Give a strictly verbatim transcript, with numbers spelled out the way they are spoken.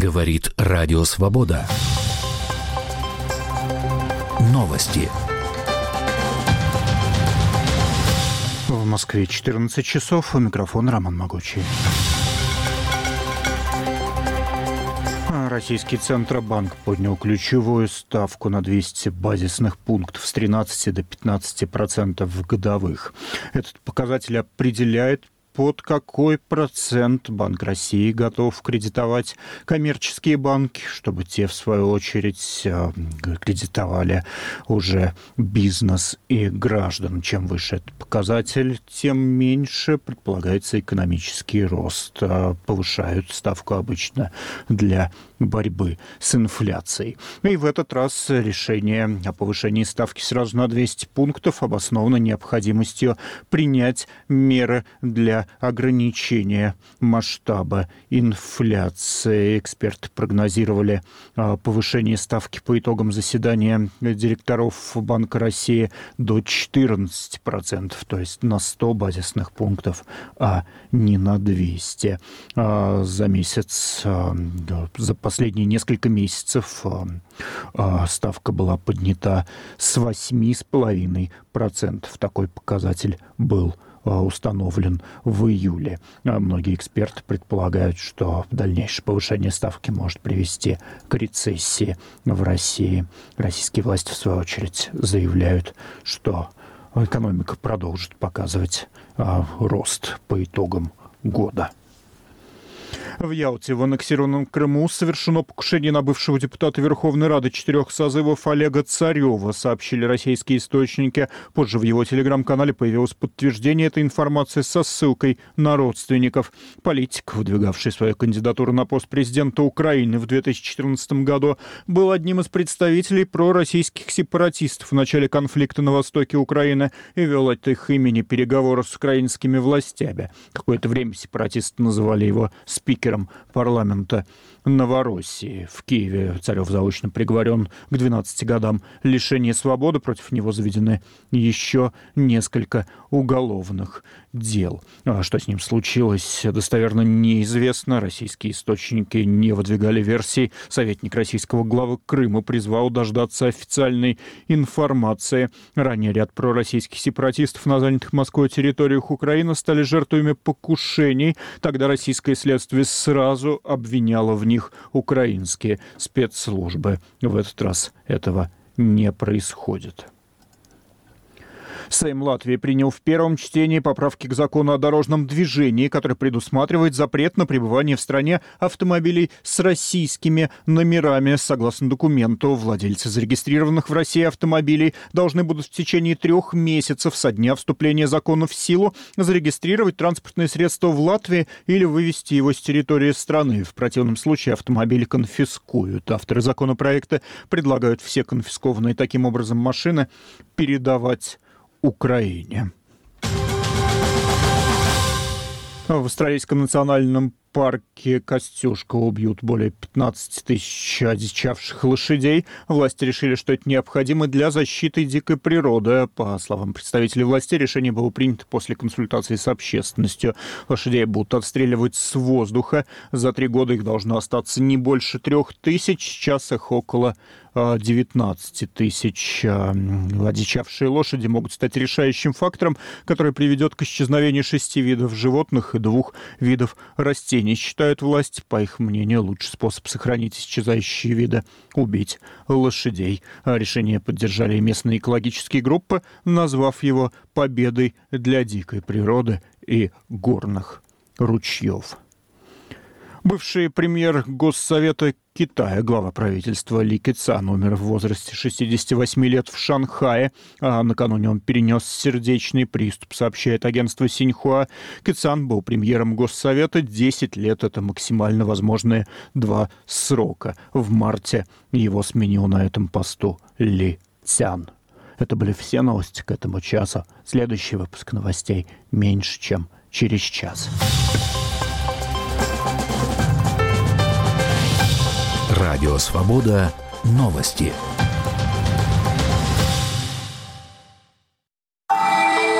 Говорит Радио Свобода. Новости. В Москве четырнадцать часов. У микрофона Роман Могучий. Российский Центробанк поднял ключевую ставку на двести базисных пунктов с тринадцати до пятнадцати процентов годовых. Этот показатель определяет, под какой процент Банк России готов кредитовать коммерческие банки, чтобы те, в свою очередь, кредитовали уже бизнес и граждан. Чем выше этот показатель, тем меньше предполагается экономический рост. Повышают ставку обычно для борьбы с инфляцией. И в этот раз решение о повышении ставки сразу на двести пунктов обосновано необходимостью принять меры для ограничения масштаба инфляции. Эксперты прогнозировали повышение ставки по итогам заседания директоров Банка России до четырнадцати процентов, то есть на сто базисных пунктов, а не на двести. За месяц, за последние несколько месяцев ставка была поднята с восьми с половиной процентов. Такой показатель был установлен в июле. Многие эксперты предполагают, что дальнейшее повышение ставки может привести к рецессии в России. Российские власти, в свою очередь, заявляют, что экономика продолжит показывать рост по итогам года. В Ялте, в аннексированном Крыму, совершено покушение на бывшего депутата Верховной Рады четырех созывов Олега Царева, сообщили российские источники. Позже в его телеграм-канале появилось подтверждение этой информации со ссылкой на родственников. Политик, выдвигавший свою кандидатуру на пост президента Украины в две тысячи четырнадцатом году, был одним из представителей пророссийских сепаратистов в начале конфликта на востоке Украины и вел от их имени переговоры с украинскими властями. Какое-то время сепаратисты называли его спикером парламента Новороссии. В Киеве Царев заочно приговорен к двенадцати годам лишения свободы. Против него заведены еще несколько уголовных дел. А что с ним случилось, достоверно неизвестно. Российские источники не выдвигали версий. Советник российского главы Крыма призвал дождаться официальной информации. Ранее ряд пророссийских сепаратистов на занятых Москвой территориях Украины стали жертвами покушений. Тогда российское следствие сразу обвиняло в них украинские спецслужбы. В этот раз этого не происходит. Сейм Латвии принял в первом чтении поправки к закону о дорожном движении, который предусматривает запрет на пребывание в стране автомобилей с российскими номерами. Согласно документу, владельцы зарегистрированных в России автомобилей должны будут в течение трех месяцев со дня вступления закона в силу зарегистрировать транспортное средство в Латвии или вывести его с территории страны. В противном случае автомобили конфискуют. Авторы законопроекта предлагают все конфискованные таким образом машины передавать Украине. В Австралийском национальном парке Костюшка убьют более пятнадцати тысяч одичавших лошадей. Власти решили, что это необходимо для защиты дикой природы. По словам представителей власти, решение было принято после консультации с общественностью. Лошадей будут отстреливать с воздуха. За три года их должно остаться не больше трех тысяч. Сейчас их около девятнадцати тысяч. Одичавшие лошади могут стать решающим фактором, который приведет к исчезновению шести видов животных и двух видов растений. Считают власти, по их мнению, лучший способ сохранить исчезающие виды – убить лошадей. Решение поддержали и местные экологические группы, назвав его победой для дикой природы и горных ручьев. Бывший премьер Госсовета Китая, глава правительства Ли Кэцан, умер в возрасте шестидесяти восьми лет в Шанхае. А накануне он перенес сердечный приступ, сообщает агентство Синьхуа. Кэцан был премьером Госсовета десять лет. Это максимально возможные два срока. В марте его сменил на этом посту Ли Цян. Это были все новости к этому часу. Следующий выпуск новостей меньше, чем через час. Радио Свобода. Новости.